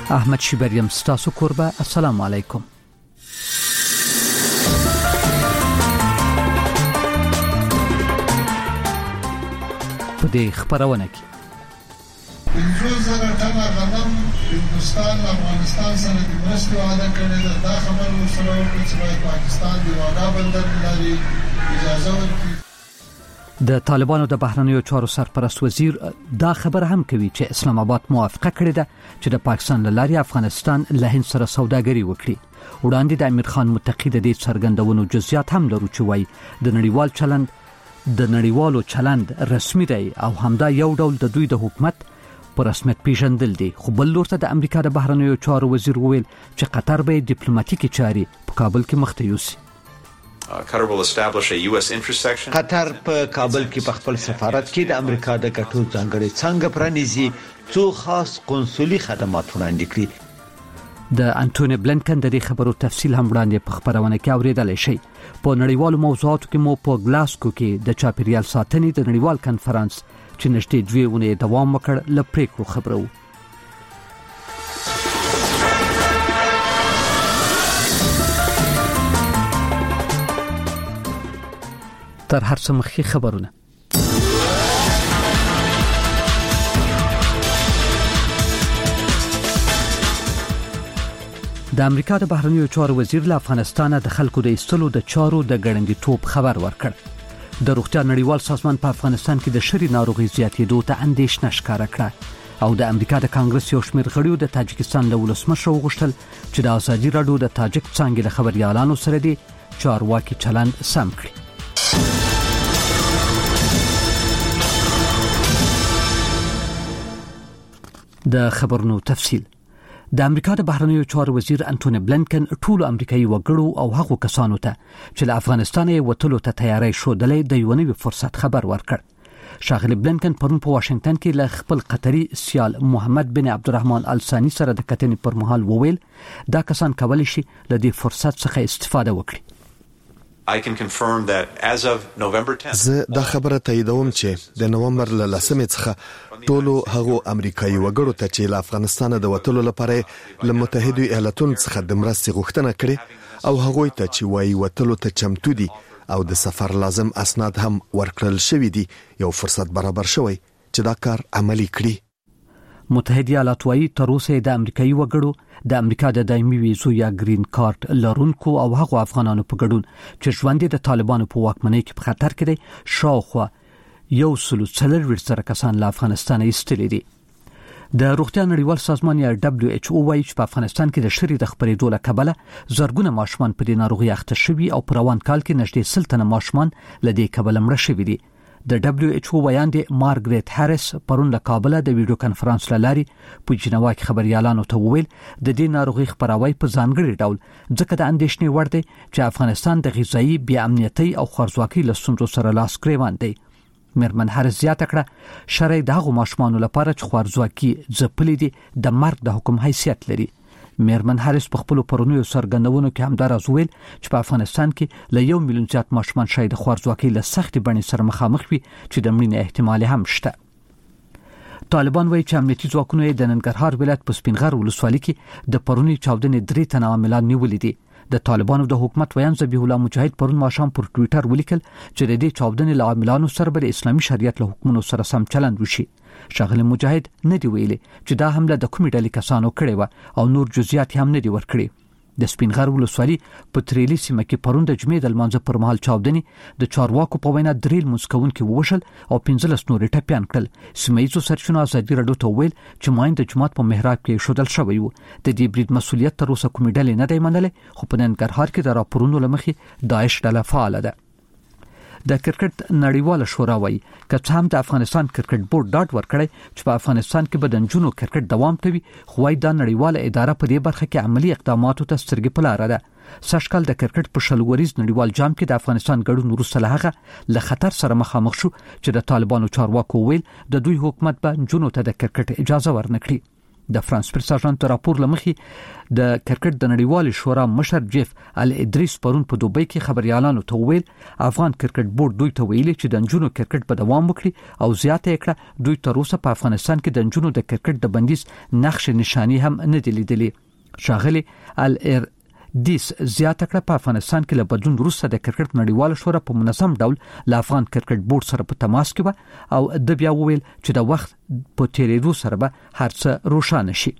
احمد شیبریم ستاسو کوربه. السلام علیکم. په دې خبرونه کې 50,000 ټنه غنم هندستان افغانستان سره د مرستې وعده کړې ده. دا خبر ورسره وکړي چې پاکستان د واګا بندر لري اجازه ورکړي. د طالبانو د بهرنیو چارو سرپرست وزیر دا خبر هم کوي چې اسلام آباد موافقه کړې ده چې د پاکستان له لارې افغانستان له هند سره سوداګري وکړي. وړاندې د امیر خان متقی د دې څرګندونو جزئیات هم لرو چې وایي د نړیوالو چلند رسمي دی او همدا یو ډول د دوی د حکومت په رسمیت پیژندل دي. خو بل لور ته د امریکا د بهرنیو چارو وزیر وویل چې قطر به ډیپلوماټیکي چاري په کابل کې مخته یوسي. Qatar will establish a US interest section. قطر په کابل کې په خپل سفارت کې د امریکا د ګټو ځانګړي څنګه پرانیزي څو خاص قونسولي خدمات وړاندې کړي. د انټونی بلنکن د دې خبرو تفصیل هم وړاندې په خبرونه کې اوریدل شي. په نړیوالو موضوعاتو کې مو په ګلاسکو کې د چاپیریال ساتنې د نړیوال کنفرانس چې نږدې 2 اونۍ دوام وکړ له پریکړو خبرو. تر هر څه مخکې خبرونه. د امریکا د بهرنیو چارو وزیر له افغانستان د خلکو د ایستلو د چارو د ګړندیتوب خبر ورکړ. د روغتیا نړیوال سازمان په افغانستان کې د شری ناروغي زیاتېدو ته اندېښنه ښکاره کړه او د امریکا د کانګرس یو شمېر غړیو د تاجکستان له ولسمشر وغوښتل چې د ازادي راډیو د تاجک څانګې له خبريالانو سره د چارواکي چلند سم کړي. د خبرونو تفصیل. د امریکا د بهرنیو چارو وزیر انټونی بلنکن ټول امریکایي وګړو او هغو کسانو ته چې له افغانستان وتلو ته تیاری شودلې د یو نوي فرصت خبر ورکړ. ښاغلی بلنکن پرون په واشنگټن کې له خپل قطري سیال محمد بن عبدالرحمن الثاني سره د کتنې پر مهال وویل دا کسان کولی شي له دې فرصت څخه استفاده وکړي. I can confirm that as of November 10th. زه دا خبره تاییدوم چې د نومبر له 10 څخه ټولو هغو امریکایي وګړو ته چې له افغانستان د وتلو لپاره له متحده ایالاتونو څخه د مرستې غوښتنه کړې او هغوی ته چې وايي وتلو ته چمتو دي او د سفر لازم اسناد هم ورکړل شوی دي یو فرصت برابر شوی چې دا کار عملی کړي. متحده ایالات وايي تر اوسه د امریکایي وګړو د امریکا د دایمي ویزو یا گرین کارت لرونکو او هغو افغانانو په ګډون چې ژوند د طالبانو په واکمنۍ کې په خطر کې دي شاوخوا 140 کسان له افغانستان ایستلي دي. د روغتیا نړیوال سازمان یا WHO وايي چې په افغانستان کې د شری د خبرېدو له کبله زرګونه ماشومان په دې ناروغي اخته شوي او په روان کال کې نږدې 100 ماشومان له دې کبله مړه شوي دي. د WHO ویاندې مارګریټ هاریس پرون له کابل د ویډیو کانفرنس لاري په جنوا کې خبريالانو ته وویل د دې ناروغي خبراوي په ځانګړي ډول ځکه د اندېښنې وړ دی چې افغانستان د غذایی بې امنیتۍ او خورزواکۍ له ستونزو سره لاس ګریوان دی. میرمن هاریس زیاته کړه شرعي دغه ماشومان لپاره چې خورزواکي ځپلې دي د مرګ د حکم حیثیت لري. میرمن هاریس په خپل پرونیو سرګندونو کې هم دا راوویل چې په افغانستان کې له 1 میلیون زیات ماشومان شاید خورزواکۍ له سختې بڼې سره مخامخ وي چې د مړینې احتمال هم شته. طالبان وایي چې امنیتي ځواکونو د ننګرهار ولایت په سپینغر ولسوالۍ کې د پرونی چاودنې 3 تنه عاملان نیولې دي. د طالبانو د حکومت ویان ذبیح الله مجاهد پرون ماښام پر ټوئیټر ولیکل چې د دې چاودنې له عاملانو سره به اسلامي شریعت له حکومتونو سره سم چلند وشي. ښاغلی مجاهد نه دی ویلي چې دا حمله د کومې ډلې کسانو کړې و او نور جزئیات هم نه دی ورکړي. د سپینغر ولسوالۍ په تریلی سیمه کې پرون د جمعې د لمانځه پر مهال چاودنې د چارواکو په وینا دریل مسکونکي ووشل او 15 نور ټپيان کړل. سیمایي سرچینو ازادي راډیو ته ویل چې ماین د جمعات په محراب کې شودل شوی و. د دې برید مسولیت تر اوسه کومې ډلې نه دی منلې خو په ننګرهار کې د راپورونو لمخې داعش ډله فعال ده. د کرکټ نړیواله شورا وايي چې هم د افغانستان کرکټ بورډ ډاډ ورکړی چې په افغانستان کې به د نجونو کرکټ دوام کوي خو وايي دا نړیواله اداره په دې برخه کې عملی اقداماتو ته سترګې په لاره ده. سږکال د کرکټ په شلوريز نړیوال جام کې د افغانستان ګډون وروسته له هغه له خطر سره مخامخ شو چې د طالبانو چارواکو ویل د دوی حکومت به نجونو ته د کرکټ اجازه ورنکړي. د فرانس پرس اژانس راپور لمخي د کرکټ د نړیوال شورا مشر جیف ال ادریس پرون په دوبۍ کې خبريالانو ته ویل افغان کرکټ بورډ دوی ته ویلي چې د نجونو کرکټ په دوام وکړي او زیاته کړه دوی تر اوسه په افغانستان کې د نجونو د کرکټ د بندیز نقش نشانی هم نه دی لیدلی. شاغلي ال دیس زیاته کړه په افغانستان کې له بدلون وروسته د کرکټ نړیوال شورا په منظم ډول له افغان کرکټ بورډ سره په تماس کې و او د بیا ویل چې د وخت په تیریدو سره به هر څه روښانه شي.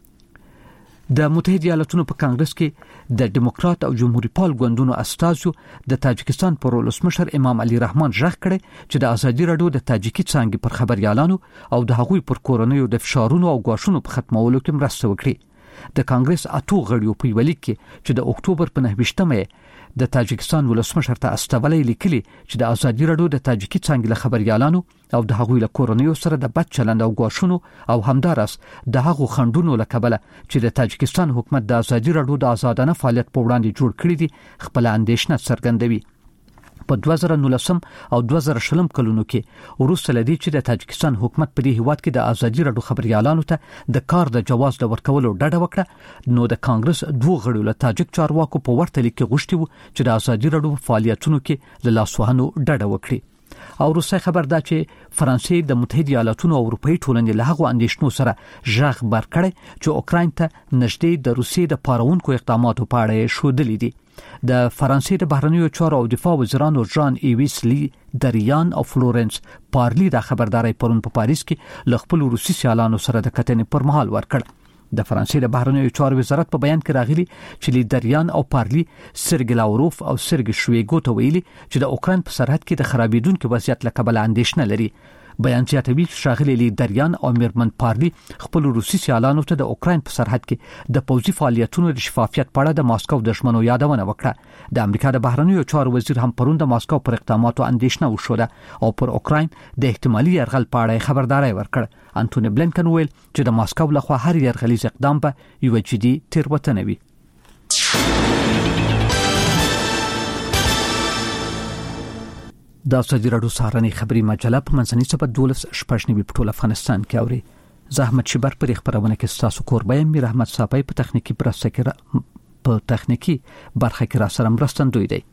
د متحده ایالاتونو په کانګرس کې د ډیموکرات او جمهوریت پال ګوندونو استازو د تاجکستان پر ولسمشر امام علي رحمان ژغ کړي چې د ازادي رادیو د تاجیکي څانګې پر خبريالانو او د هغوی پر کورنیو د فشارونو او غواړنو په ختمولو کې مرسته وکړي. د کانګرس اتو غړیو په ویل کې چې د اکتوبر په 9مه د تاجکستان ولسمشر ته استولې لیکلي چې د ازادي رادیو د تاجیکي څانګې له خبريالانو او د هغوی له کورنیو سره د بد چلند او غواړنو او همدارس د هغو خندونو له کبله چې د تاجکستان حکومت د ازادي رادیو د آزادانه فعالیت په وړاندې جوړ کړی دي خپل اندیشنه څرګندوي. په 2019 او 2020 کلونو کې وروسته لدی چې د تاجکستان حکومت په دې هیواد کې د ازادي رادیو خبريالانو ته د کار د جواز د ورکولو ډډه وکړه نو د کانګرس دوه غړو له تاجک چارواکو په ورته لیک کې غوښتي وو چې د ازادي رادیو فعالیتونو کې له لاسوهنو ډډه وکړي. او روسي خبر دا چې فرانسې د متحده ایالاتونو او اروپאי ټولنې له هغو اندیشنو سره ژغ بر کړي چې اوکراین ته نږدې د روسي د پارونکو اقداماتو په اړه شودلې دي. د فرانسې د بهرنیو چارو او دفاع وزیرانو جان ایویس لی دریان او فلورنس پارلی د خبرداري پرون په پاریس کې ل خپل روسي سیالانو سره د کتنې پر مهال ورکړ. د فرانسې د بهرنیو چارو وزارت په بیان کې راغلي چې لی دریان او پارلی سرګی لاوروف او سرګی شویګو ته ویلي چې د اوکراین په سرحد کې د خرابېدونکو وضعیت له کبله اندیشنه لري. بیان زیاتوي چې شاغلي لی دریان او میرمن پارلی خپل روسي سیالانو ته د اوکراین په سرحد کې د پوځي فعالیتونو د شفافیت په اړه د ماسکو دښمنو یادونه وکړه. د امریکا د بهرنیو چارو وزیر هم پرون د ماسکو پر اقداماتو اندیشنه وښوده او پر اوکراین د احتمالي يرغل په اړه خبرداري ورکړه. انټونی بلینکن ویل چې د ماسکو لخوا هر يرغليز اقدام به یو جدي تیروتنه وي. د ازادي رادیو سهارنۍ خبري مجله په منځنۍ صفحه 12 په ټول افغانستان کې اوري. زحمت شبر پر خبرونه کې تاسو کوربه میر احمد صاحب په تخنیکی برخه کې را سره مرستندوی دی.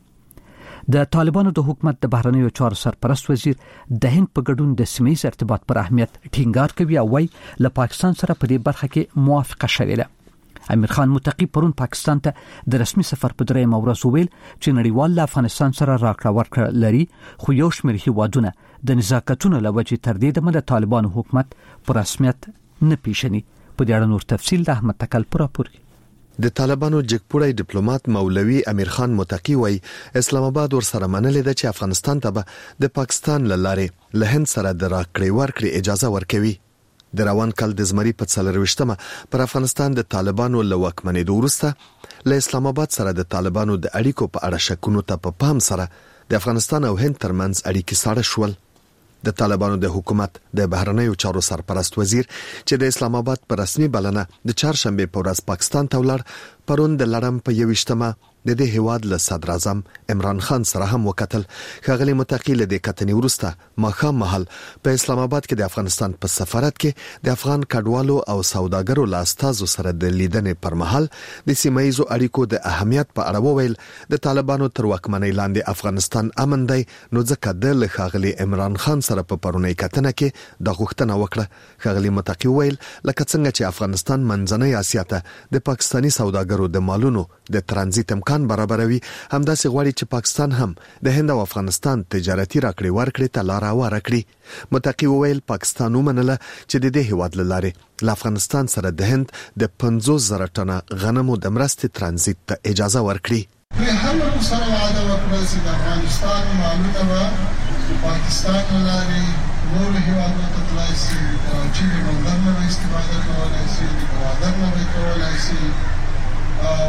د طالبانو د حکومت د بهرنیو چارو سرپرست وزیر د هند په ګډون د سیمه‌یز ارتباط پر اهمیت ټینګار کوي او وايي له پاکستان سره په دې برخه کې موافقه شوې ده. امیر خان متقی پرون پاکستان ته د رسمي سفر په درېمه ورځ ویل چې نړیوال له افغانستان سره راکړه ورکړه لري خو یو شمېر هیوادونه د نزاکتونو له وجې تر دې د طالبانو حکومت پر رسمیت نه پیژني. په دې اړه نور تفصیل د احمد تکل پر راپور کې. د طالبانو جګپوړی ډیپلوماټ مولوي امیر خان متقی وایي اسلام آباد ورسره منلې ده چې افغانستان ته به د پاکستان لاره له هند سره د راکړې ورکړې اجازه ورکوي. د روان کال د زمري په 24مه پر افغانستان د طالبانو له واکمنۍ وروسته له اسلام آباد سره د طالبانو د اړیکو په اړه شکونو ته په پام سره د افغانستان او هند ترمنځ اړیکې ساړه شول. د طالبانو د حکومت د بهرنیو چارو سرپرست وزیر چې د اسلام آباد په رسمي بلنه د چهارشنبه په ورځ پاکستان ته ولاړ پرون د لړم په 21مه د دې هواد له صدر اعظم عمران خان سره هم وکتل. خغلی متقی له دې کتنې وروسته ماخام محل په اسلام آباد کې د افغانستان په سفارت کې د افغان کډوالو او سوداګرو له استازو سره د لیدنې پر مهال د سیمایزو اړیکو د اهمیت په اړه وویل. د طالبانو تر واکمنۍ لاندې افغانستان امن دی نو ځکه د خغلی عمران خان سره په پرونی کتنه کې د غوښتنه وکړه. خغلی متقی ویل لکه څنګه چې افغانستان منځنۍ اسیا ته د پاکستانی سوداګرو د مالونو د ترانزیت امکان برابروي همداسې غواړي چې پاکستان هم د هند او افغانستان تجارتي راکړې ورکړې ته لار هواره کړي. متقی ویل پاکستان ومنله چې د دې هیواد لاره له افغانستان سره د هند د 50,000 ټنه غنمو د مرستې ترانزیت ته اجازه ورکړي. هم سره وعده وکړه چې د افغانستان مالونه به پاکستان لاره نور هیوادونو ته تلای شي، چې د بندر نه استفاده کولای شي، د بندر نه کولای شي او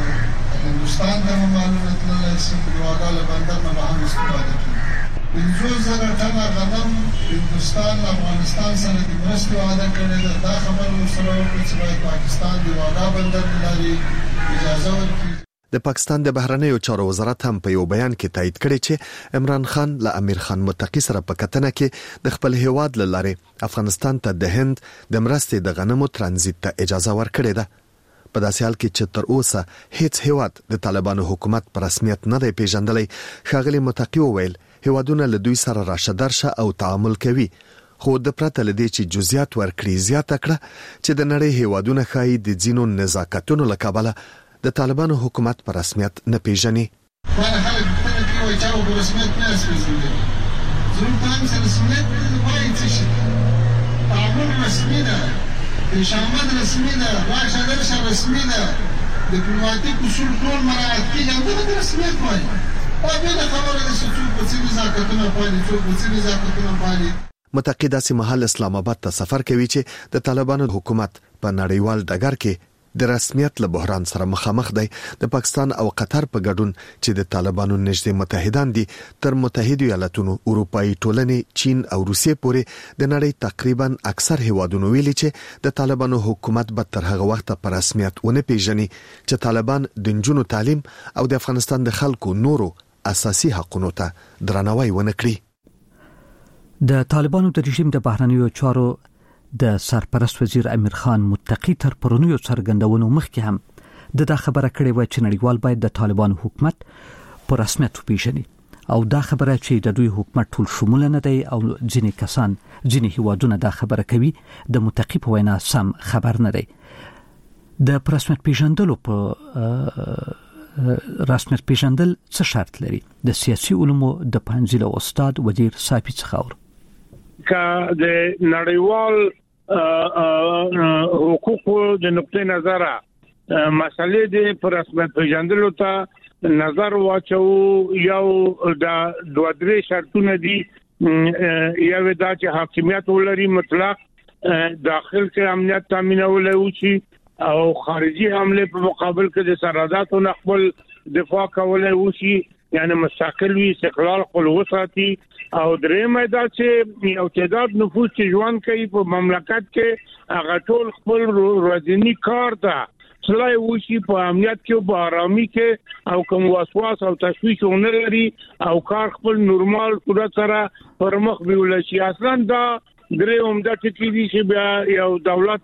هندوستان ته مالونه تللی شي، په یوه بندر نه هم استفاده کوي. 50,000 ټنه غنم هندوستان افغانستان سره د مرستې وعده کړې ده. دا خبره ورسره وکړه چې باید پاکستان د یوه بندر له لارې اجازه ورکړي. د پاکستان د بهرنیو چارو وزارت هم په یو بیان کې تایید کړی چې عمران خان له امیر خان متقی سره په کتنه کې د خپل هیواد لاره افغانستان ته د هند د مرستې د غنمو ترانزیت ته اجازه ورکړې ده. په داسې حال کې چې تر اوسه هیڅ هیواد د طالبانو حکومت په رسمیت نه دی پیژندلی، ښاغلي متقی وویل هیوادونه له دوی سره راشه درشه او تعامل کوي، خو د پرته لدې چې جزئیات ورکړي زیاته کړه چې د نړۍ هیوادونه ښایي د ځینو نزاکتونو له کبله د طالبانو حکومت په رسمیت نه پیژني. وانا خلک په کې وایي چې په رسمیت نه پیژني. زموږ په رسمیت وایي چې تعامل رسمي ده، پیشامد رسمي ده، راشه درشه رسمي ده، ډیپلوماټیک اصول ټول مراعات کیږي، دا رسمیت وایي. او بل خبره ده چې څوک په څه نزاکتونه پالي، څوک په څه نزاکتونه پالي. متقی داسې مهال اسلام آباد ته سفر کوي چې د طالبانو حکومت په نړیوال ډګر کې د رسمیت له بحران سره مخامخ دی. د پاکستان او قطر په ګډون چې د طالبانو نږدې متحدان دي، تر متحده ایالاتونو، اروپאי ټولنې، چین او روسیې پورې د نړۍ تقریبا اکثر هیوادونو ویلي چې د طالبانو حکومت به تر هغه وخت په رسمیت ونه پیژني چې طالبان د نجونو تعلیم او د افغانستان د خلکو نورو اساسي حقوقو ته درناوی ونه کړي. د طالبانو د رژیم د بهرنیو چارو د سرپرست وزیر امیر خان متقی تر پرونیو څرګندونو مخکې هم د خبره کړې و چې نړیوال باید د طالبانو حکومت په رسمیت وپیژني، او دا خبره چې د دوی حکومت ټول شمول نه دی او ځینې کسان ځینې هیوادونه دا خبره کوي د متقی په وینا سم خبر نه دی. د رسمیت پیژندلو په رسمیت پیژندل څه شرط لري؟ د سیاسي علومو د پنځله استاد وزیر صافي څخه کا د نړیوال حقوقو د نقطې نظر مسلې د پر رسمیت پیژندلو ته نظر واچو. یو د دوه درې شرطونه دي، یو دا چې حاکمیت ولري مطلق، داخل کې امنیت تامینول وشي او خارجي حمله په مقابل کې د سرحداتو نه خپل دفاع کول وشي، یعنی مستقل وي، استقلال خپل وساتي. او درېمه دا چې یو تعداد نفوس چې ژوند کوي په مملکت کې هغه ټول خپل ورځنی کار ته سلای وشي په امنیت کې او په آرامي کې، او کوم وسواس او تشویش ونه لري او کار خپل نورمال صورت سره پر مخ بیول شي. اصلا دا درې عمده ټکي دي چې بیا یو دولت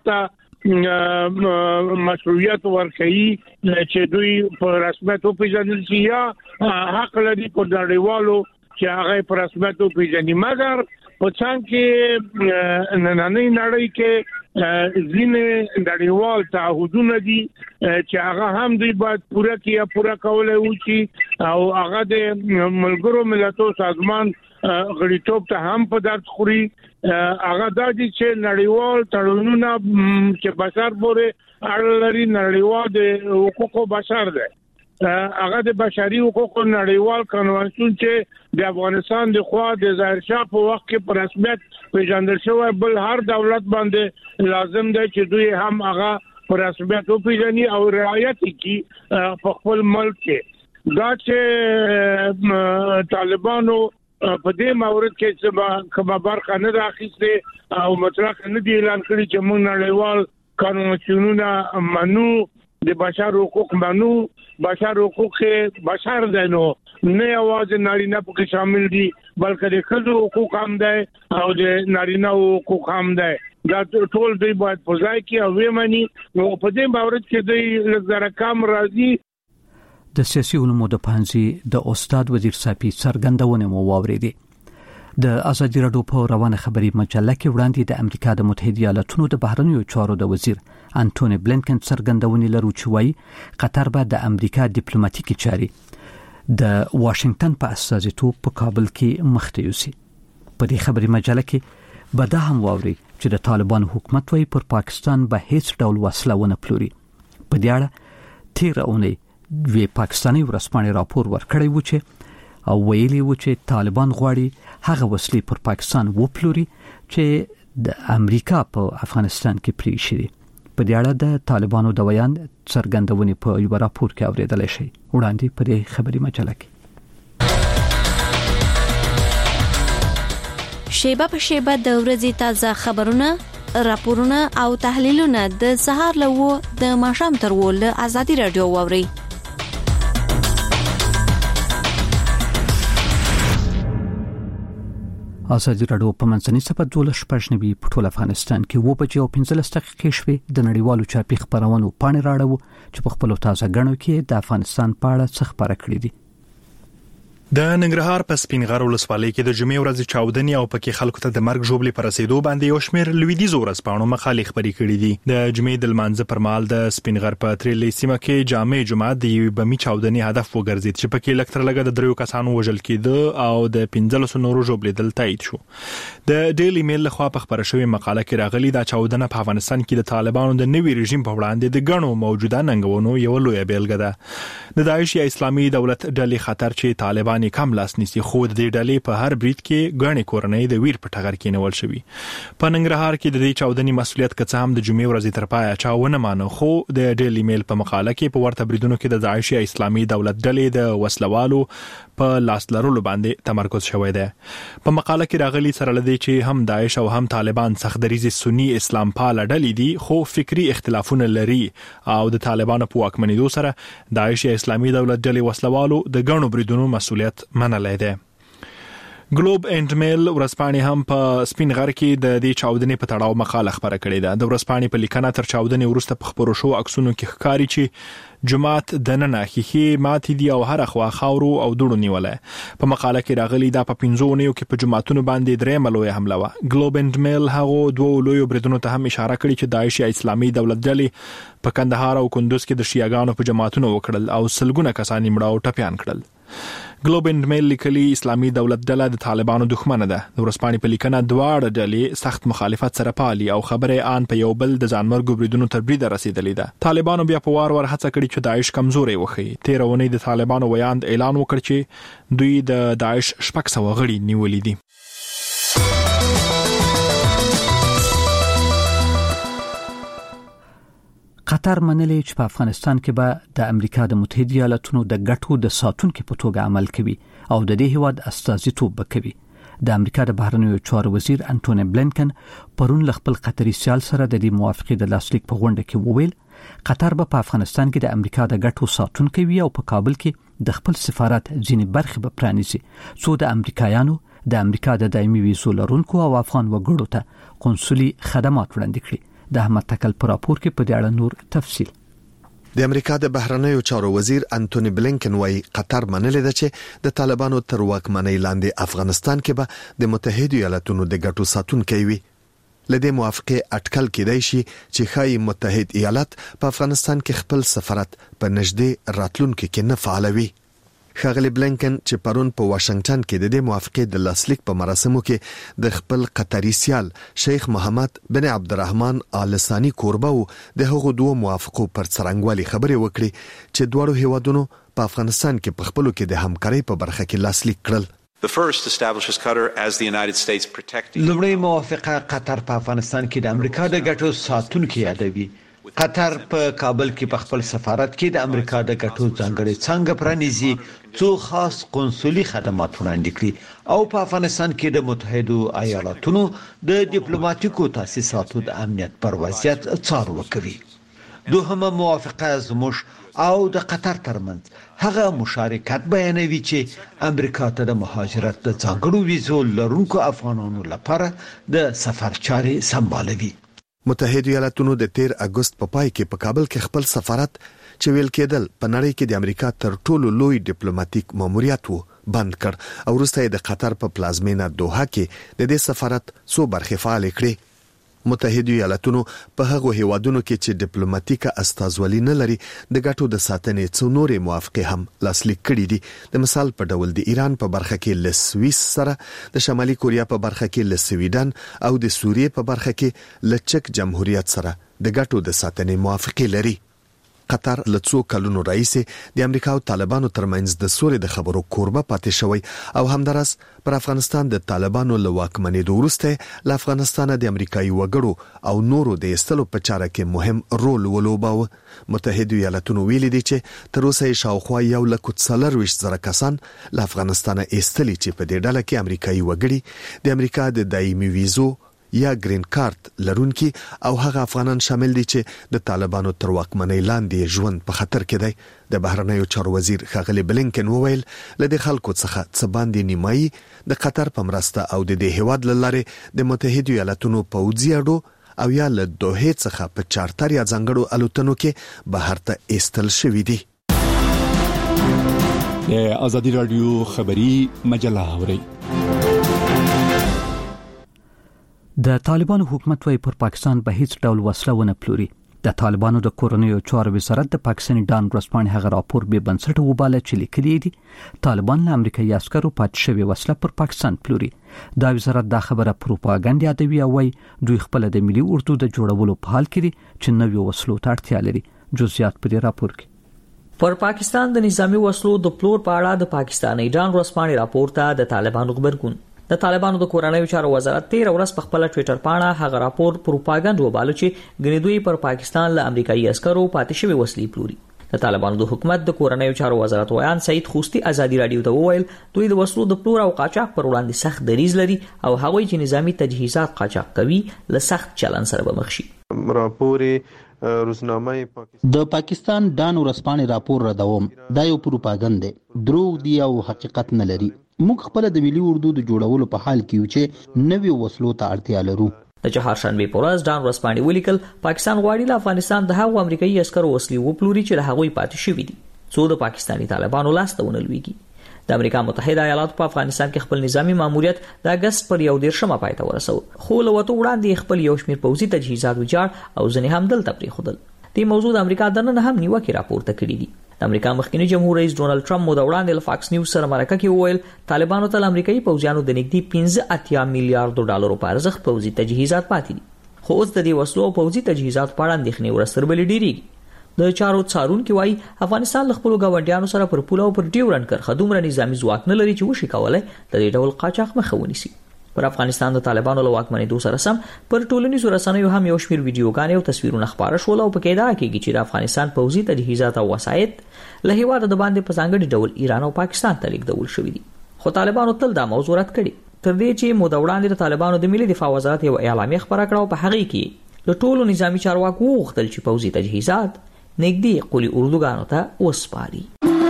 ته مشروعیت ورکړي چې دوی په رسمیت وپیژندل شي یا حق لري په نړیوالو چې هغه پر رسمیت وپیژني. مګر په څنګه کې نننۍ نړۍ کې ځینې نړیوال تعهدونه دي چې هغه هم دوی باید پوره کولای وشي، او هغه د ملګرو ملتونو سازمان غړیتوب ته هم په درد خوري. هغه د دې چې نړیوال تړونونه چې بشر پورې اړه لري، نړیوال د حقوقو بشر دی، هغه د بشري حقوقو نړیوال قانون چې د افغانستان د خوا د ظاهر شاه په وخت کې په رسمیت پیژندل شوی، بل هر دولت باندې لازم دی چې دوی هم هغه په رسمیت وپیژني او رعایت کړي په خپل ملک کې. دا چې طالبانو په دې مورد کې چې کومه برخه نه راخیسته او مطلق نه دی اعلان کړی چې موږ نړیوال قانونونه منو، د بشر حقوق منو. بشر حقوق بشر دی، نو نه یوازې نارینه پکې شامل دي بلکې د ښځو حقوق هم دی او د نارینه حقوق هم دی. دا ټول دوی باید په ځای کې او ومني. نو په دې مورد کې دوی لږ کم راځي. د سیاسي علومو د پوهنځي د استاد وزیر صافي څرګندونه مو واورېدې. د ازادي راډیو په روانه خبري مجله کې وړاندې د امریکا د متحده ایالاتونو د بهرنیو چارو د وزیر انټونی بلینکن څرګندونه لري چې وايي قطر به د امریکا ډیپلوماټیکي چاري د واشنگټن په استازیتوب په کابل کې مخته یوسي. په دې خبري مجله کې به دا هم واوري چې د طالبان حکومت وايي پر پاکستان به هیڅ ډول وسله ونه پلوري. په دې اړه تیر اونۍ وی پاکستاني ورسپانې راپور ورکړی و چې او ویلي و چې طالبان غواړي هغه وسلې پر پاکستان وپلوري چې د امریکا په افغانستان کې پرې شي. په دې اړه د طالبانو د بیان څرګندونې په یو راپور کې اوریدل شي. وړاندې په دې خبري مجله کې شیبه په شیبه د ورځې تازه خبرونه، راپورونه او تحلیلونه د سهار له 9 د ماښام تر 10 له ازادي رادیو واوري. ازادي راډیو په منځني سپه 12 په ټول افغانستان کې 2:15 دقیقې شوې د نړیوالو چاپی خبرونو پاڼې راړو چې په خپل تازه غنو کې د افغانستان په اړه څه خبره کړې دي. د ننګرهار په سپینغر ولسوالۍ کې د جمعې ورځې چاودنې او پکې خلکو ته د مرګ ژوبلې پر رسیدو باندې یو شمېر لویدیځ ورځپاڼو مقالې خبرې کړې دي. د جمعې د لمانځه پر مهال د سپینغر په تریلې سیمه کې جامع جماعت د یوې بمي چاودنې هدف وګرځید چې پکې لکتر لګه د 3 کسانو وژل کېده او د 15 نورو ژوبلېدل تایید شو. د ډیلی میل لخوا په خبره شوې مقاله کې راغلي دا چاودنه په افغانستان کې د طالبانو د نوي رژیم په وړاندې د غنو موجوده ننګونو یو لوی بیلګه ده. د داعش یا اسلامي دولت ډلې خطر چې طالبان کم لاس نیسي خو د دې ډلې په هر برید کې غاڼې کورنۍ د ویر په ټغر کې نیول شوی. په ننګرهار کې د دې چاودنې مسولیت کڅ هم د جمعې ورځې تر پایه چاونه مانو خو د ډیلی میل په مقاله کې په ورته بریدونو کې د داعش یا اسلامي دولت ډلې د وسلوالو په لاس لرلو باندې تمرکز شوی دی. په مقاله کې راغلي سره لدی چې هم داعش او هم طالبان سختدریز سنی اسلام پال ډلې دي خو فکری اختلافونه لري او د طالبانو په واکمنیدو سره داعش یا اسلامي دولت ډلې وسلوالو د غنو بریدونو مسولیت منلای دی. ګلوب اینډ میل ورځپاڼې هم په سپینغر کې د دې چاودنې په تړاو مقاله خبره کړې ده. د ورځپاڼې په لیکنه تر چاودنې وروسته په خبرو شو عکسونو کې ښکاري چې جماعت د ننه خېخي ماتې دي او هر خوا خاورو او دوړو نیولې. په مقاله کې راغلي دا په 15 اونیو کې په جماعتونو باندې درې ملوي حمله و. ګلوب اینډ میل هغه دوه لوی بریدونو ته هم اشاره کړې چې داعش یا اسلامي دولت ډلې په کندهار او کندوز کې د شیعاګانو په جماعتونو وکړل او سلګونه کسان مړه او ټپيان کړل. ګلوب اینډ میل لیکلي اسلامي دولت ډله د طالبانو دښمنه ده. د ورځپاڼې په لیکنه دواړه ډلې سخت مخالفت سره پالي او خبره آن په یو بل د ځانمرګ بریدونو تر برید رسیدلې ده. طالبانو بیا په وار هڅه کړې چې داعش کمزوري وخی. 13 اونۍ د طالبانو ویاند اعلان وکړ چې دوی د داعش 600 غړي نیولې دي. قطر منلې چې په افغانستان کې به د امریکا د متحده ایالاتونو د ګټو د ساتونکو په توګه عمل کوي او د دې هیواد استازیتوب وکوي. د امریکا د بهرنیو چارو وزیر انټونی بلینکن پرون خپل قطري سیال سره د دې موافقې د لاسلیک په غونډه کې وویل قطر به په افغانستان کې د امریکا د ګټو ساتونکو وي او په کابل کې د خپل سفارت ځینې برخې به پرانیزي څو د امریکایانو د امریکا د دایمي ویزو لرونکو او افغان وګړو ته قونسلي خدمات وړاندې کړي. د احمد تکل پر راپور کې په دې اړه نور تفصیل. د امریکا د بهرنیو چارو وزیر انټونی بلینکن وايي قطر منلې ده چې د طالبانو تر واکمنۍ لاندې افغانستان کې به د متحده ایالاتونو د ګټو ساتونکي وي. لدې موافقه اټکل کېدای شي چې خای متحده ایالات په افغانستان کې خپل سفارت په نږدې راتلونکو کې نه فعالوي. ښاغلی بلینکن چې پرون په واشنگټن کې د دې موافقې د لاسلیک په مراسمو کې د خپل قطري سیال شیخ محمد بن عبدالرحمن آل ثانی کوربه د هغو دوه موافقو پر څرنګوالي خبرې وکړي چې دواړو هیوادونو په افغانستان کې په خپلو کې د همکارۍ په برخه کې لاسلیک کړل. The first establishes Qatar as the United States protecting. لومړی موافقه قطر په افغانستان کې د امریکا د ګټو ساتونکي یادوي. قطر په کابل کې په خپل سفارت کې د امریکا د ګټو ځانګړي څنګه پرانیزي څو خاص قونسلي خدمات وړاندې کړي او په افغانستان کې د متحده ایالاتونو د ډیپلوماټیکو تاسیساتو د امنیت پر وضعیت څار وکړي. دوهمه موافقه زموږ او د قطر ترمنځ هغه مشارکت بیانوي چې امریکا ته د مهاجرت د ځانګړو ویزو لرونکو افغانانو لپاره د سفر چارې سمبالوي. متحده ایالاتونو د 13 اگست په پای کې په کابل کې خپل سفارت چې ویل کېدل په نړۍ کې د امریکا تر ټولو لوی ډیپلوماټیک ماموریت بند کړ او وروسته د قطر په پلازمینه دوحه کې د دې سفارت څو برخې فعال کړې. متحده ایالاتونو په هغو هیوادونو کې چې ډیپلوماټیکه استازولي نه لري د ګټو د ساتنې څو نورې موافقې هم لاسلیک کړې دي. د مثال په ډول د ایران په برخه کې له سویس سره، د شمالي کوریا په برخه کې له سویډن او د سوریې په برخه کې له چک جمهوریت سره د ګټو د ساتنې موافقې لري. قطر له څو کلونو راهیسې د امریکا او طالبانو ترمنځ د سولې د خبرو کوربه پاتې شوی او همدارس پر افغانستان د طالبانو له واکمنېدو وروسته له افغانستان د امریکایي وګړو او نورو د ایستلو په چاره کې مهم رول ولوباوه. متحده ایالاتونو ویلي دي چې تر اوسه شاوخوا 140,000 کسان له افغانستان ایستلي چې په دې ډله کې امریکایي وګړي د امریکا د دایمي ویزو یا گرین کارت لرونکي او هغه افغانان شامل دي چې د طالبانو تر واکمنۍ لاندې ژوند په خطر کې دی. د بهرنیو چارو وزیر ښاغلي بلینکن وویل لدې خلکو څخه څه باندې نیمایي د قطر په مرسته او د دې هیواد لاره د متحده ایالاتونو پوځي اډو او یا له دوحې څخه په چارتر یا ځانګړو الوتنو کې بهر ته ایستل شوي دي. د ازادي رادیو خبری مجله اوري. د طالبانو حکومت وايي پر پاکستان به هیڅ ډول وسله ونه پلوري. د طالبانو د کورنیو چارو وزارت د پاکستاني ډان ورځپاڼې هغه راپور به بنسټ وباله چې لیکلي دي طالبان له امریکایي عسکرو پاتې شوی وسله پر پاکستان پلوري. دا وزارت دا خبره پروپاګاندا یادوي او وايي دوی خپل د ملي اردو د جوړولو په حال کې دي چې نوې وسلو ته اړتیا لري. جزئیات په دې راپور کې. پر پاکستان د نظامی وسلو د پلور په اړه د پاکستاني ډان ورځپاڼې راپور ته د طالبانو خبرګون. د طالبانو د کورنیو چارو وزارت 13 ورځ په خپل ټوئیټر پاڼه هغه راپور پروپاګاندا وباله چې غنیدوی پر پاکستان له امریکایي عسکرو پاتې شوی وسلې پلوري. د طالبانو د حکومت د کورنیو چارو وزارت ویان سید خوستی ازادي رادیو ته وویل دوی د وسلو د پلور او قاچاق پر وړاندې سخت دریځ لري او هغوی چې نظامی تجهیزات قاچاق کوي له سخت چلن سره به مخ شي. راپور روزنامه د پاکستان ډان ورځپاڼې راپور را دوم دا یو پروپاګاندا دروغ دی او حقیقت نه لري. موږ خپل د ملي اردو د جوړولو په حال کې یو چې نوې وسلو ته اړتیا لرو. د چهارشنبه په ورځ ډان ورځپاڼې ولیکل پاکستان غواړي له افغانستان د هغو امریکایي عسکرو وسلې وپلوري چې له هغوی پاتې شوي دي څو د پاکستاني طالبانو لاس ته ونه لویږي. د امریکا متحده ایالاتو په افغانستان کې خپل نظامی ماموریت د اگست پر 11 پای ته ورسو خو له وته وړاندې خپل یو شمېر پوځي تجهیزات وجاړ او ځنې هم دلته پرېښودل. دې موضوع د امریکا دننه هم نیوکه راپورته کړې دي. د امریکا مخکنی جمهور رئیس ډونالد ټرمپ مو د وړاندې له فاکس نیوز سره مرکه کې وویل طالبانو ته امریکایي پوځیانو د نږدې 15 میلیارډ ډالرو په ارزښت پوځي تجهیزات پاتې دي خو اوس د دې وسلو او پوځي تجهیزات په اړه اندېښنې ورسره بلې ډېریږي. د چارو څارونکو وايي افغانستان له خپل ګاونډیانو سره پر پوله او پر ډیورنډ کرښه دومره نظامی ځواک نه لري چې وشي کولای د دې ډول قاچاق مخه ونیسي. پر افغانستان د طالبانو له واکمنېدو سره سم پر ټولنیزو رسنیو هم یو شمېر ویډیوګانې او تصویرونه خپاره شول او په کې ادعا کېږي چې د افغانستان پوځي تجهیزات او وسایط له هیواده د باندې په ځانګړي ډول ایران او پاکستان ته لیږدول شوي دي. خو طالبانو تل دا موضوع رد کړې تر دې چې مو د وړاندې د طالبانو د ملي دفاع وزارت یو اعلامیه خپاره کړه او په هغې کې له ټولو نظامی چارواکو وغوښتل چې پوځي تجهیزات نږدې قولي اردوګانو ته وسپاري.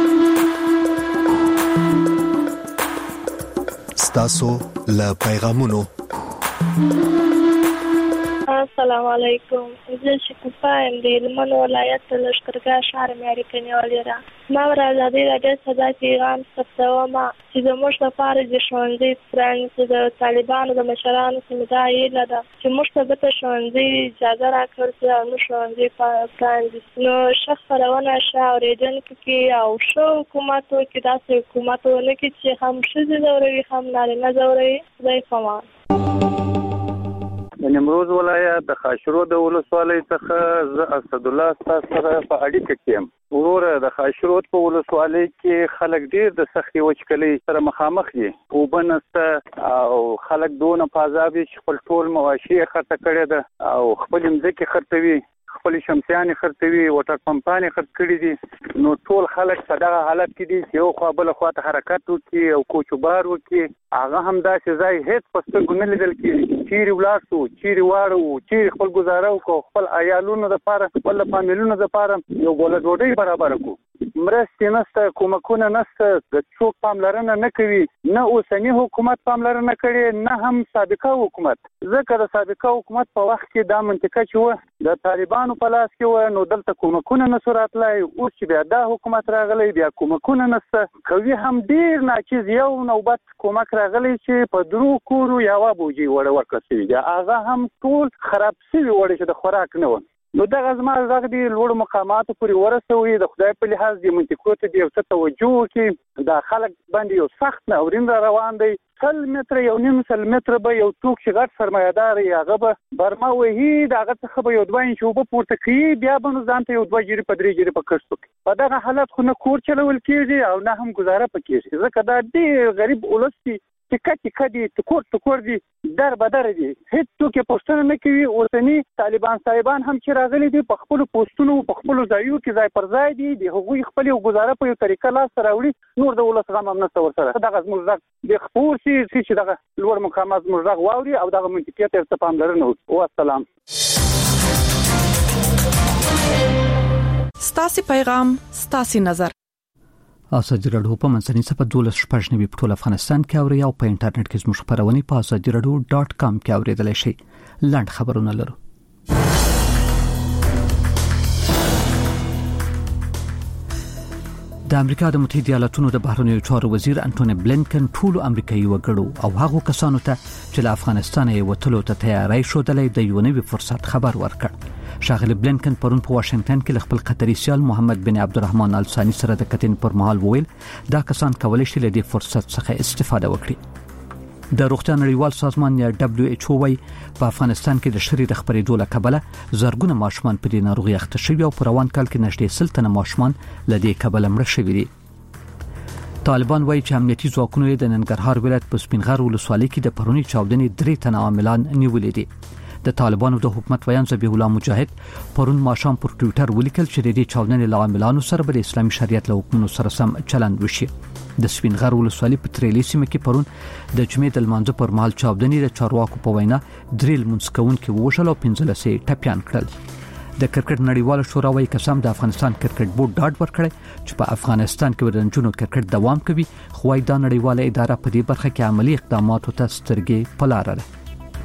ستاسو له پیغامونو. السلام علیکم. زه شکوفا یم د هلمند ولایت لښکرګاه ښار معیاري کنیوالي را. ما ور ازادي راډیو څخه دا پیغام ثبتوم چې زموږ لپاره د ښوونځي پرانیستل د طالبانو د مشرانو سمدايي ده چې موږ ته د ښوونځي اجازه راکړي او نو ښوونځي پرانیستل نو شخص خبرونه شاو ریډونکو کې او شو حکومتو کې داسې حکومتونه کې چې هم ښځې ځوروي هم نارینه ځوروي. خدای پامان. د نیمروز ولایت د خاشرود د ولسوالۍ څخه زه اسد الله ستاسو سره په اړیکه کې یم. وروره د خاشرود په ولسوالۍ کې خلک ډیر د سختي وچکلۍ سره مخامخ دي. اوبه نشته او خلک دونه په عذاب دي چې خپل ټول مواشي خرڅ کړي ده او خپل ځمکې خرڅوي خپل شمسيانې خرڅوي وټر پمپانې خرڅ کړي دي. نو ټول خلک په دغه حالت کې دي چې یو خوا بل خوا ته حرکت وکړي او کوچوبار وکړي. هغه هم داسې ځای هیڅ په سترګو نه لیدل کېږي. چیرې ولاړ شو چیرې واړو چیرې خپل ګزاره وکړو خپل عیالونو دپاره خپل فامیلونو دپاره یو ګوله ډوډۍ برابره کړو. مرستې نشته کومکونه نشته د څوک پاملرنه نه کوي نه اوسنی حکومت پاملرنه کړي نه هم سابقه حکومت. ځکه د سابقه حکومت په وخت کې دا منطقه چې و د طالبانو په لاس کې و نو دلته کومکونه نشو راتلای. اوس چې بیا دا حکومت راغلی بیا کومکونه نشته کوي هم ډیر ناچیز یو نوبت کومک راغلی چې په درو کورو یوه بوجي وړه ورکړل شوي دي هغه هم ټول خراب شوي وړې چې د خوراک نه و. نو دغه زما غږ دی لوړو مقاماتو پورې ورسوي د خدای په لحاظ دې منطقو ته دې یو څه توجه وکړي. دا خلک باندې یو سخت ناورین را روان دی. 100 متره یو نیم 100 متره به یو څوک چې غټ سرمایه‌دار یې هغه به برما وهي د هغه څخه به یو 2 انچ اوبه پورته کوي بیا به نو ځان ته یو 2 جري په 3 جري په کښت وکړي. په دغه حالت خو نه کور چلول کېږي او نه هم ګزاره پکې کېږي ځکه دا ډېر غریب ولس دي چې کدي ټکور دي در بدر دي هیڅ څوک پوښتنه نه کوي اوسنی طالبان صاحبان هم چې راغلي دي په خپل پوسټونو په خپل ځایو کې ځای پر ځای دي د هغوی خپل گزاره په یو طریقه لاس راوړي نور د ولس غم هم نه څور سره دغه زموږ د خپور چې دغه لوړ مقامات زموږ واوري او دغه منطقیت ته پاملرنه وکړي والسلام ستاسي پیغام ستاسي نظر ازادي راډیو په منځني صفحه 12 په ټول افغانستان کې اوري او په انټرنیټ کې زموږ خبرونه په azadiradio.com کې اوریدلای شئ لاند خبرونه لرو د امریکا د متحده ایالاتونو د بهرنیو چارو وزیر انټونی بلینکن ټول امریکایي وګړو او هغو کسانو ته چې له افغانستان یې وټلو ته تیاری شودلې د یو نوي فرصت خبر ورکړ شاغلی بلینکن پرون په واشنگټن کې خپل قطري سیال محمد بن عبدالرحمن ال ثاني سره د کتن پر مهال وویل دا کسان کولای شي له دې فرصت څخه استفاده وکړي د روغتیا نړیوال سازمان یا WHO وايي په افغانستان کې د شری د خبرېدو له کبله زرګونه ماشومان په دې ناروغي اخته شوي او په روان کال کې نږدې 100 تنه ماشومان له دې کبله مړه شوي دي طالبان وايي چې امنیتي ځواکونو د ننګرهار ولایت په سپینغر ولسوالۍ کې د پرونی چاودنې 3 تنه عاملان نیولې دي د طالبانو د حکومت ویان ذبیح الله مجاهد پرون ماشام پر ټوئیټر ولیکل چې د دې چاودنې له عاملانو سره به اسلامي شریعت له حکمونو سره سم چلند وشي د سپینغر ولسوالۍ په تریلی سیمه کې پرون د جمعې د لمانځه پر مهال چاودنې د چارواکو په وینا دریل منسکون کې وشل او 15 ټپيان کړل د کرکټ نړیواله شورا وايي قسم د افغانستان کرکټ بورډ ډاډ ورکړي چې په افغانستان کې ورنجونو کرکټ دوام کوي خو وايي دا نړیواله اداره په دې برخه کې عملی اقداماتو ته سترګې په لار ده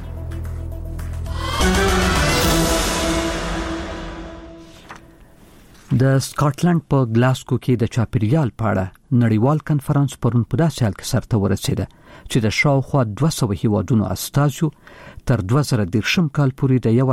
د سکاټلند په ګلاسکو کې د چاپیریال په اړه نړیوال کنفرانس پرون په داسې حال کې سرته ورسېده چې د شاوخوا 200 هیوادونو استازو تر 2013 کال پورې د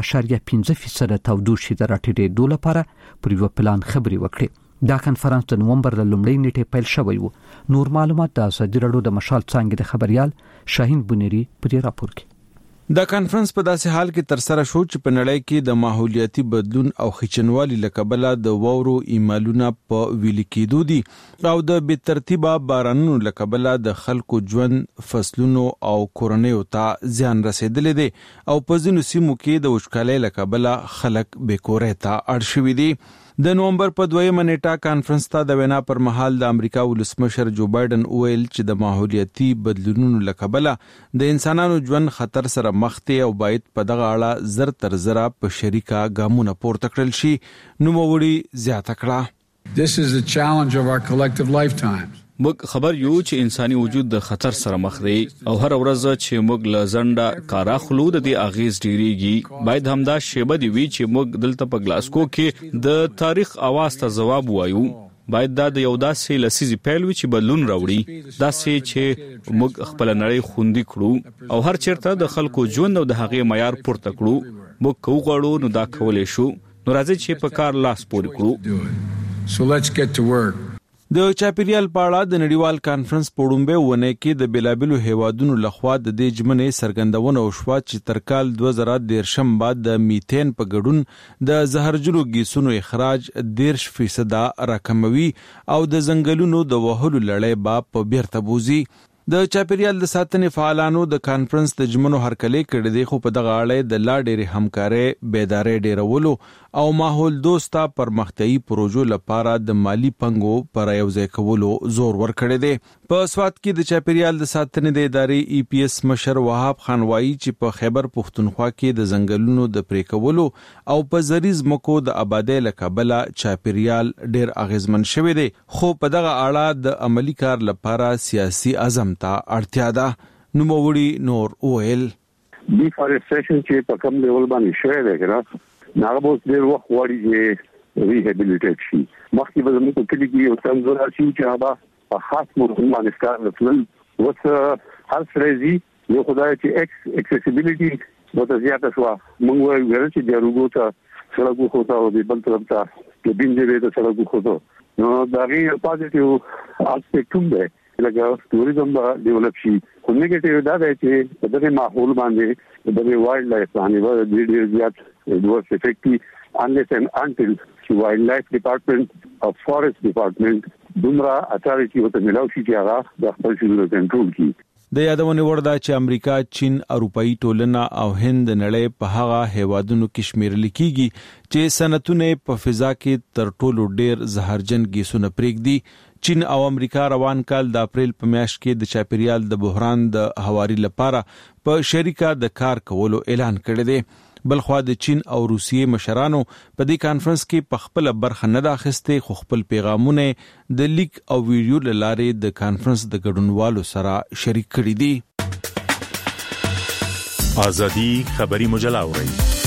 1.5% تودوخې د راټیټېدو لپاره پر یو پلان خبري وکړي دا کنفرانس د نومبر له لومړۍ نیټې پیل شوی و نور معلومات د ازادي راډیو د مشال څنګه د خبريال شاهین بنيري په دې راپور کې دا کانفرنس په داسې حال کې تر سره شو چې په نړۍ کې د ماحولیاتي بدلون او خچنوالي لکبله د وورو ایمالونه په ویل کېدو دي او د بې ترتیبه بارانونو لکبله د خلکو ژوند فصلونو او کورنیو ته زیان رسیدلې دي او په ځینو سیمو کې د وشکالۍ لکبله خلک بیکورې ته اړ شوي دي د نومبر په 2مه نیټه کانفرنس ته د وینا پر مهال د امریکا ولسمشر جو بایدن ویل چې د ماحولیاتي بدلونونو لکبله د انسانانو ژوند خطر سره مخ دي او باید په دغه اړه زر تر زره په شریکه ګامونه پورته کړل شي نو موړي زیاته کړه This is the challenge of our collective lifetimes. موږ خبر یو چې انساني وجود د خطر سره مخ دی او هر ورځ چې موږ لزنده کارا خلود دي اغیز ډیریږي باید همدا شیبه دی وی چې موږ دلته په ګلاسکو کې د تاریخ اواز ته جواب وایو باید دا د یو داسې لسیزي پیل وي چې بدلون راوړي داسې چې موږ خپل نړۍ خوندي کړو او هر چیرته د خلکو ژوند او د هغې معیار پورته کړو موږ کوغړو نو دا کولای شو نو راځي چې په کار لاس پورې کړو So let's get to work. د چاپیریال په اړه د نړیوال کانفرنس په وړاندې ونه کې د بلابلو هیوادونو لخوا د دې جمنې سرګندونه او شوا چې تر کال 2013 بعد د میثین په ګډون د زهرجنو ګیسونو اخراج 10% راکموي او د ځنګلونو د وهلو لړۍ با په بیرته بوزي د چاپیریال د ساتنې فعالانو د کانفرنس د جمنو هرکلې کړي دي خو په دغه اړه د لا ډېرې همکارۍ بیدارۍ ډیرولو او ماحول دوستا پرمختیايي پروژو لپاره د مالی پنګو پر یوځای کولو زور ورکړي دي په سوات کې د چاپیریال د ساتنې د ادارې EPS مشر وهاب خان وایي چې په خیبر پښتونخوا کې د ځنګلونو د پرې کولو او په زریز مکو د آبادی لکبله چاپیریال ډېر اغیزمن شوی دی خو په دغه اړه د عملی کار لپاره سیاسي عزم ته اړتیا ده نو موړي نور اویل ډیفارستریشن چې په کوم لیول باندې شوی دی ګره ناغبوس ډیر وخت وړي چې ریهابیلیټیټ شي مخکې به زموږ په کلی کې یو څنګه راشي چې هغه په خاص موضوع باندې کار وکړي وڅ هر فرضي یو خدای چې اکسسیبিলিټي وته زیاته شو موږ وایو چې د روغو ته سره خو ته او د بل طرف ته د بینځې ته سره خو ته نو دا غي پوزټیو اسپیکټ هم دی لکه ټوریزم به ډیولپ شي خو نیگیټیو دا دی چې په دغه ماحول باندې د وایلډ لایف باندې د ډیر زیات ډورس افیکټي unless and until چې وایلډ لایف ډپارټمنټ او فورست ډپارټمنټ دومره اتارټي وته ملاوي چې هغه د خپل شغل کنټرول کوي د یادونې وړ ده چې امریکا، چین، اروپאי ټولنه او هند نړۍ په هغه هیوادونو کې شمیرل کیږي چې صنعتونه په فضا کې تر ټولو ډیر زهرجن ګیسونه پرېږدي. چین او امریکا روان کال د اپریل په میاشت کې د چاپیریال د بحران د هواري لپاره په شریکه د کار کولو اعلان کړی دی. بلخوا د چین او روسیې مشرانو په دې کانفرنس کې په خپل برخه نه راخسته، خو خپل پیغامونه د لیک او ویډیو لاره د کانفرنس د ګډونوالو سره شریک کړي دي. ازادي خبري مجله اوري.